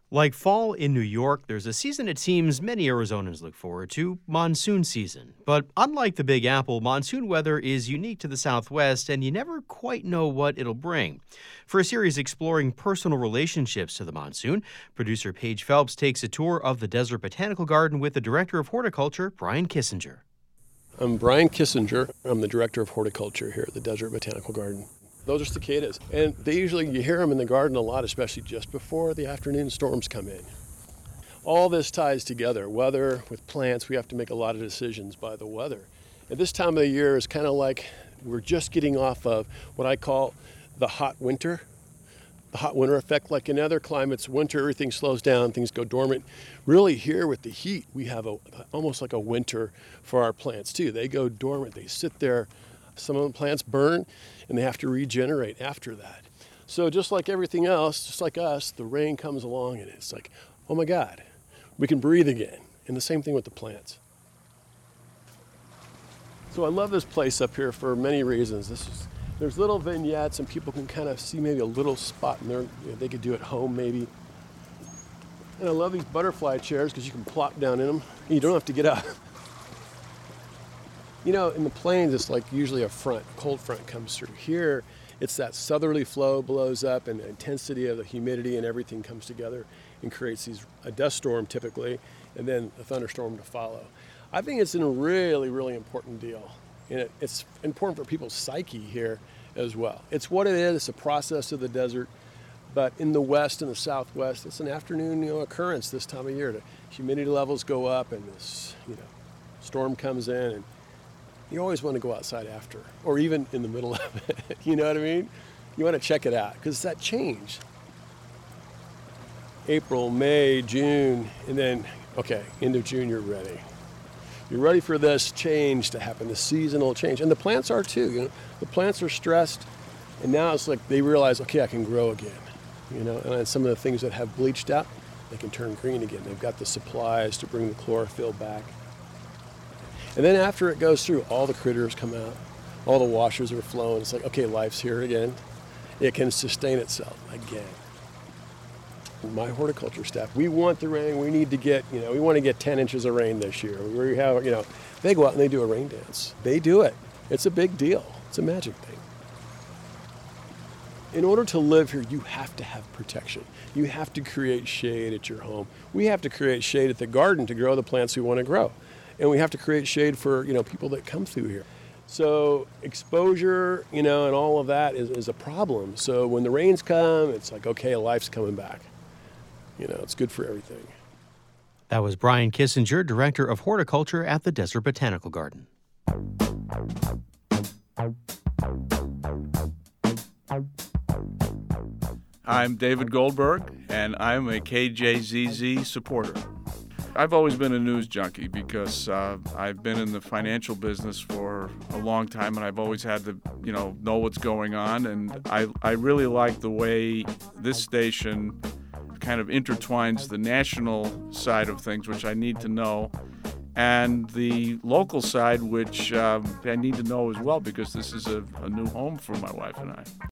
Like fall in New York, there's a season it seems many Arizonans look forward to, monsoon season. But unlike the Big Apple, monsoon weather is unique to the Southwest, and you never quite know what it'll bring. For a series exploring personal relationships to the monsoon, producer Paige Phelps takes a tour of the Desert Botanical Garden with the Director of Horticulture, Brian Kissinger. I'm Brian Kissinger. I'm the Director of Horticulture here at the Desert Botanical Garden. Those are cicadas, and you hear them in the garden a lot, especially just before the afternoon storms come in. All this ties together, weather with plants. We have to make a lot of decisions by the weather. At this time of the year is kind of like we're just getting off of what I call the hot winter. The hot winter effect, like in other climates, winter, everything slows down, things go dormant. Really here with the heat, we have almost like a winter for our plants too. They go dormant, they sit there. Some of the plants burn and they have to regenerate after that. So just like everything else, just like us, the rain comes along and it's like, oh my God, we can breathe again. And the same thing with the plants. So I love this place up here for many reasons. There's little vignettes and people can kind of see maybe a little spot in there they could do at home maybe. And I love these butterfly chairs because you can plop down in them and you don't have to get up. You know, in the plains, it's like usually a cold front comes through. Here, it's that southerly flow blows up and the intensity of the humidity and everything comes together and creates a dust storm typically, and then a thunderstorm to follow. I think it's a really, really important deal. And it's important for people's psyche here as well. It's what it is, it's a process of the desert. But in the west and the southwest, it's an afternoon occurrence this time of year. The humidity levels go up and this storm comes in, and you always want to go outside after, or even in the middle of it. You know what I mean? You want to check it out because it's that change. April, May, June, and then, end of June, you're ready. You're ready for this change to happen, the seasonal change. And the plants are too. The plants are stressed, and now it's like they realize, I can grow again. And some of the things that have bleached out, they can turn green again. They've got the supplies to bring the chlorophyll back. And then after it goes through, all the critters come out, all the washers are flowing. It's like, life's here again. It can sustain itself again. My horticulture staff, we want the rain. We need to get, we want to get 10 inches of rain this year. We have, they go out and they do a rain dance. They do it. It's a big deal. It's a magic thing. In order to live here, you have to have protection. You have to create shade at your home. We have to create shade at the garden to grow the plants we want to grow. And we have to create shade for, people that come through here. So exposure, and all of that is a problem. So when the rains come, it's like, life's coming back. It's good for everything. That was Brian Kissinger, Director of Horticulture at the Desert Botanical Garden. I'm David Goldberg, and I'm a KJZZ supporter. I've always been a news junkie because I've been in the financial business for a long time, and I've always had to, know what's going on. And I really like the way this station kind of intertwines the national side of things, which I need to know, and the local side, which I need to know as well, because this is a new home for my wife and I.